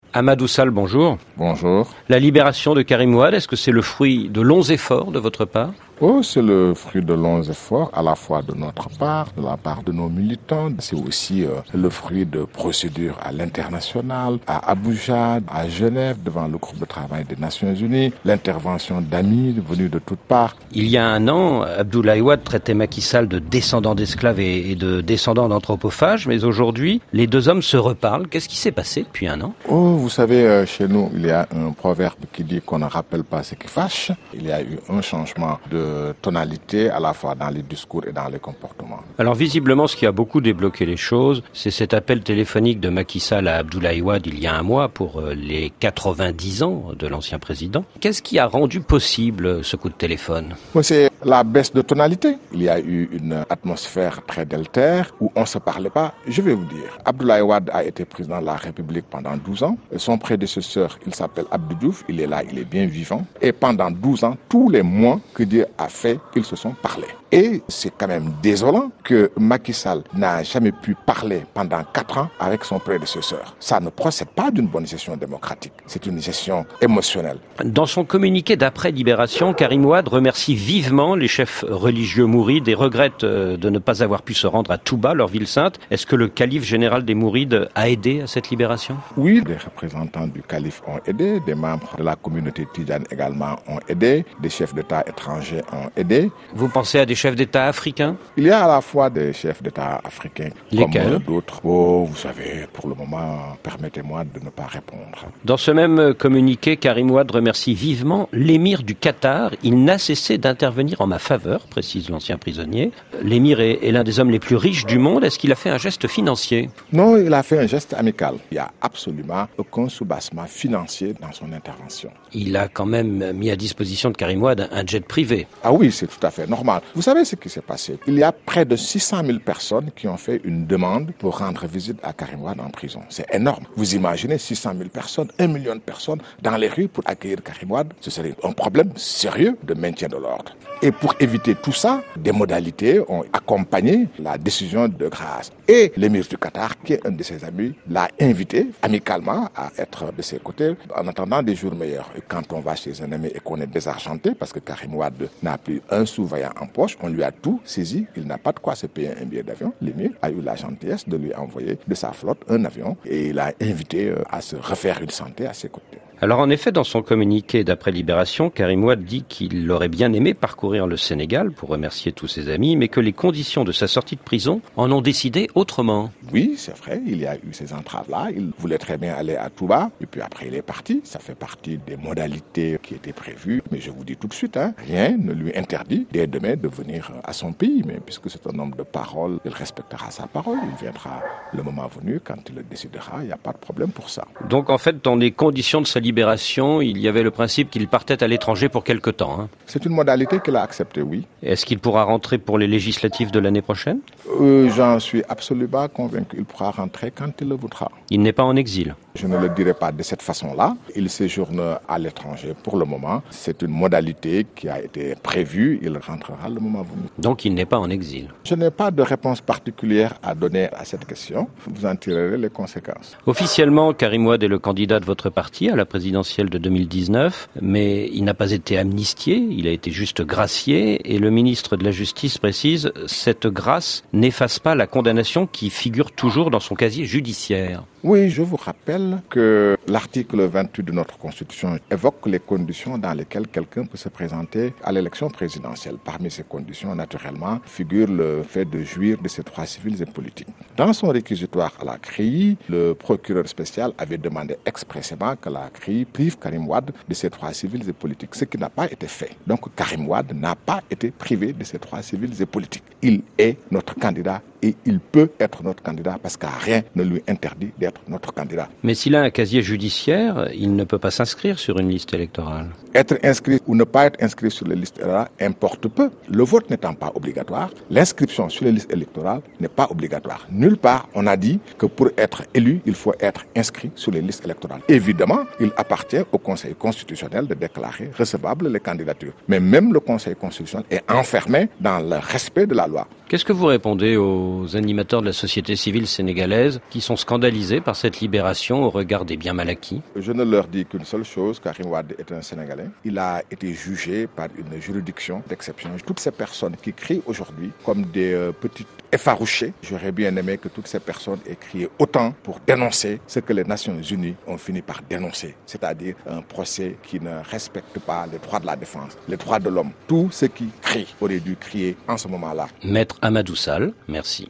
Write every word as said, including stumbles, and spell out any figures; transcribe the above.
Amadou Sall, bonjour. Bonjour. La libération de Karim Wade, est-ce que c'est le fruit de longs efforts de votre part ? Oh, c'est le fruit de longs efforts, à la fois de notre part, de la part de nos militants. C'est aussi euh, le fruit de procédures à l'international, à Abuja, à Genève, devant le groupe de travail des Nations Unies, l'intervention d'amis venus de toutes parts. Il y a un an, Abdoulaye Wade traitait Macky Sall de descendant d'esclaves et de descendant d'anthropophages, mais aujourd'hui, les deux hommes se reparlent. Qu'est-ce qui s'est passé depuis un an ? Oh, vous savez, euh, chez nous, il y a un proverbe qui dit qu'on ne rappelle pas ce qui fâche. Il y a eu un changement de tonalité à la fois dans les discours et dans les comportements. Alors visiblement, ce qui a beaucoup débloqué les choses, c'est cet appel téléphonique de Macky Sall à Abdoulaye Wade il y a un mois pour les quatre-vingt-dix ans de l'ancien président. Qu'est-ce qui a rendu possible ce coup de téléphone ? C'est la baisse de tonalité. Il y a eu une atmosphère très délétère où on ne se parlait pas. Je vais vous dire, Abdoulaye Wade a été président de la République pendant douze ans. Son prédécesseur, il s'appelle Abdou Diouf, il est là, il est bien vivant. Et pendant douze ans, tous les mois que Dieu a fait, ils se sont parlé. Et c'est quand même désolant que Macky Sall n'a jamais pu parler pendant quatre ans avec son prédécesseur. Ça ne procède pas d'une bonne gestion démocratique. C'est une gestion émotionnelle. Dans son communiqué d'après-libération, Karim Wade remercie vivement les chefs religieux mourides et regrette de ne pas avoir pu se rendre à Touba, leur ville sainte. Est-ce que le calife général des mourides a aidé à cette libération ? Oui, des représentants du calife ont aidé, des membres de la communauté tidjane également ont aidé, des chefs d'État étrangers ont aidé. Vous pensez à des chefs d'État africains ? Il y a à la fois des chefs d'État africains Lesquels ? comme d'autres. Oh, vous savez, pour le moment, permettez-moi de ne pas répondre. Dans ce même communiqué, Karim Wade remercie vivement l'émir du Qatar. Il n'a cessé d'intervenir en ma faveur, précise l'ancien prisonnier. L'émir est, est l'un des hommes les plus riches du monde. Est-ce qu'il a fait un geste financier ? Non, il a fait un geste amical. Il n'y a absolument aucun soubassement financier dans son intervention. Il a quand même mis à disposition de Karim Wade un jet privé. Ah oui, c'est tout à fait normal. Vous savez ce qui s'est passé ? Il y a près de six cent mille personnes qui ont fait une demande pour rendre visite à Karim Wade en prison. C'est énorme. Vous imaginez six cent mille personnes, un million de personnes dans les rues pour accueillir Karim Wade. Ce serait un problème sérieux de maintien de l'ordre. Et pour éviter tout ça, des modalités ont accompagné la décision de grâce. Et l'émir du Qatar, qui est un de ses amis, l'a invité amicalement à être de ses côtés en attendant des jours meilleurs. Et quand on va chez un ami et qu'on est désargenté, parce que Karim Wade n'a plus un sous-vaillant en poche, on lui a tout saisi, il n'a pas de quoi se payer un billet d'avion. L'émir a eu la gentillesse de lui envoyer de sa flotte un avion et il a invité à se refaire une santé à ses côtés. Alors en effet, dans son communiqué d'après-libération, Karim Wade dit qu'il aurait bien aimé parcourir le Sénégal pour remercier tous ses amis, mais que les conditions de sa sortie de prison en ont décidé autrement. Oui, c'est vrai, il y a eu ces entraves-là. Il voulait très bien aller à Touba, et puis après il est parti. Ça fait partie des modalités qui étaient prévues. Mais je vous dis tout de suite, hein, rien ne lui interdit dès demain de venir à son pays. Mais puisque c'est un homme de parole, il respectera sa parole. Il viendra le moment venu, quand il le décidera. Il n'y a pas de problème pour ça. Donc en fait, dans les conditions de sa libération, il y avait le principe qu'il partait à l'étranger pour quelque temps. Hein. C'est une modalité qu'il a acceptée, oui. Est-ce qu'il pourra rentrer pour les législatives de l'année prochaine ? euh, J'en suis absolument convaincu. Il pourra rentrer quand il le voudra. Il n'est pas en exil ? Je ne le dirai pas de cette façon-là. Il séjourne à l'étranger pour le moment. C'est une modalité qui a été prévue. Il rentrera le moment venu. Donc il n'est pas en exil ? Je n'ai pas de réponse particulière à donner à cette question. Vous en tirerez les conséquences. Officiellement, Karim Wade est le candidat de votre parti à la présidentielle de deux mille dix-neuf, mais il n'a pas été amnistié, il a été juste gracié, et le ministre de la Justice précise « Cette grâce n'efface pas la condamnation qui figure toujours dans son casier judiciaire ». Oui, je vous rappelle que l'article vingt-huit de notre Constitution évoque les conditions dans lesquelles quelqu'un peut se présenter à l'élection présidentielle. Parmi ces conditions, naturellement, figure le fait de jouir de ses droits civils et politiques. Dans son réquisitoire à la C R I I, le procureur spécial avait demandé expressément que la C R I I prive Karim Wade de ses droits civils et politiques, ce qui n'a pas été fait. Donc Karim Wade n'a pas été privé de ses droits civils et politiques. Il est notre candidat et il peut être notre candidat parce que rien ne lui interdit d'être notre candidat. Mais s'il a un casier judiciaire, il ne peut pas s'inscrire sur une liste électorale. Être inscrit ou ne pas être inscrit sur les listes électorales importe peu. Le vote n'étant pas obligatoire, l'inscription sur les listes électorales n'est pas obligatoire. Nulle part on a dit que pour être élu, il faut être inscrit sur les listes électorales. Évidemment, il appartient au Conseil constitutionnel de déclarer recevables les candidatures. Mais même le Conseil constitutionnel est enfermé dans le respect de la loi. Qu'est-ce que vous répondez aux aux animateurs de la société civile sénégalaise qui sont scandalisés par cette libération au regard des biens mal acquis? Je ne leur dis qu'une seule chose, Karim Wade est un Sénégalais. Il a été jugé par une juridiction d'exception. Toutes ces personnes qui crient aujourd'hui comme des euh, petites effarouchées, j'aurais bien aimé que toutes ces personnes aient crié autant pour dénoncer ce que les Nations Unies ont fini par dénoncer, c'est-à-dire un procès qui ne respecte pas les droits de la défense, les droits de l'homme. Tous ceux qui crient auraient dû crier en ce moment-là. Maître Amadou Sall, merci.